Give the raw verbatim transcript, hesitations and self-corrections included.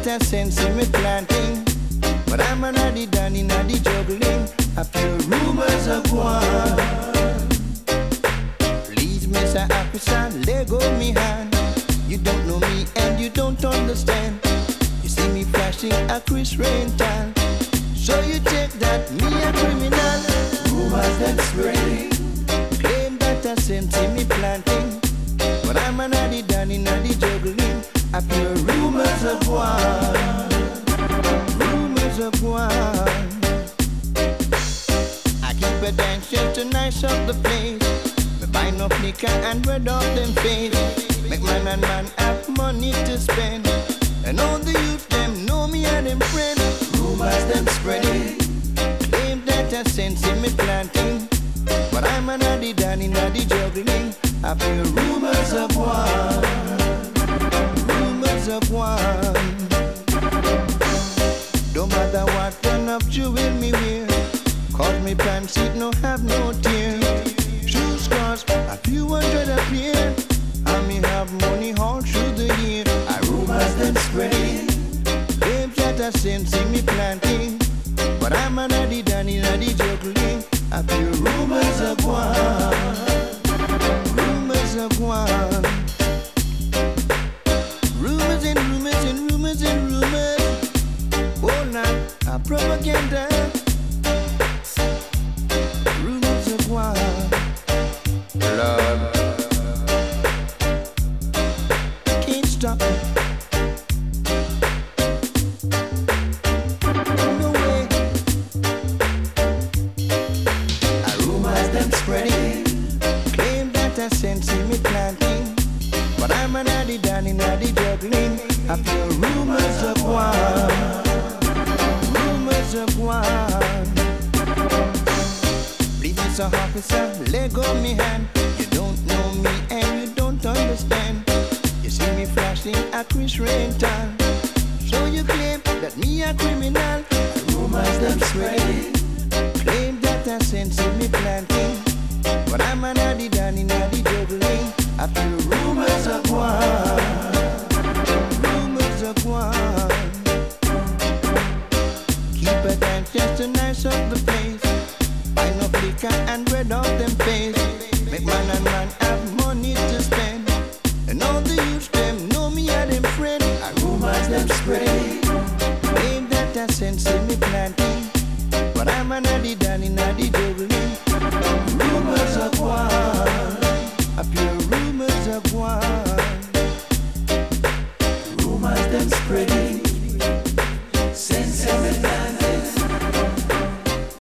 that I sense in me planting. But I'm an addy done in addy juggling. A pure rumors of one. Please, Mister Officer, let go me hand. You don't know me and you don't understand. You see me flashing a Chris Rental. So you take that me a criminal. Rumors that spreading. Claim that I sense in me planting. But I'm an addy done in addy juggling. A pure rumors of one. Rumors of one. I keep a dancing to nice up the place. Me buy no liquor and red off them face. Make man and man have money to spend. And all the youth them know me and them friend. Rumors them spreading. Claim that I sense in me planting. But I'm an addy done in addy juggling. I feel rumors of one. Rumors of one. Don't matter what turn up jewel me wear. Cause me pants it no have no tear. Shoe scars a few hundred a pair. And me have money all through the year. I rumors them spreading. Claims that I sense in me planting. But I'm an addy done in addy juggling. I feel rumors of one. Rumors of one. Rumors and rumors and rumors and rumors. Oh, now a propaganda. Rumors of one. Lord, can't stop. No way. A rumors them spreading. Claim that I sense in me planting. But I'm an addy done in addy juggling. I feel rumors of one. Rumors of one. Please, Mister Officer, let go me hand. You don't know me and you don't understand. You see me flashing a Chris Rental. So you claim that me a criminal. Rumors them spreading. Claim that I sense in me planting. But I'm an addy done in addy juggling. I feel rumors of one. Rumors of one. Keep a dance just to nice up the place. Buy no liquor and red off them face. Make man and man have money to spend. And all the youths them know me and them friend. I rumors them spreading. Claim that I sense in me planting. But I'm an addy done in addy juggling. Rumors of one. A pure rumors of one. Rumors them spreading.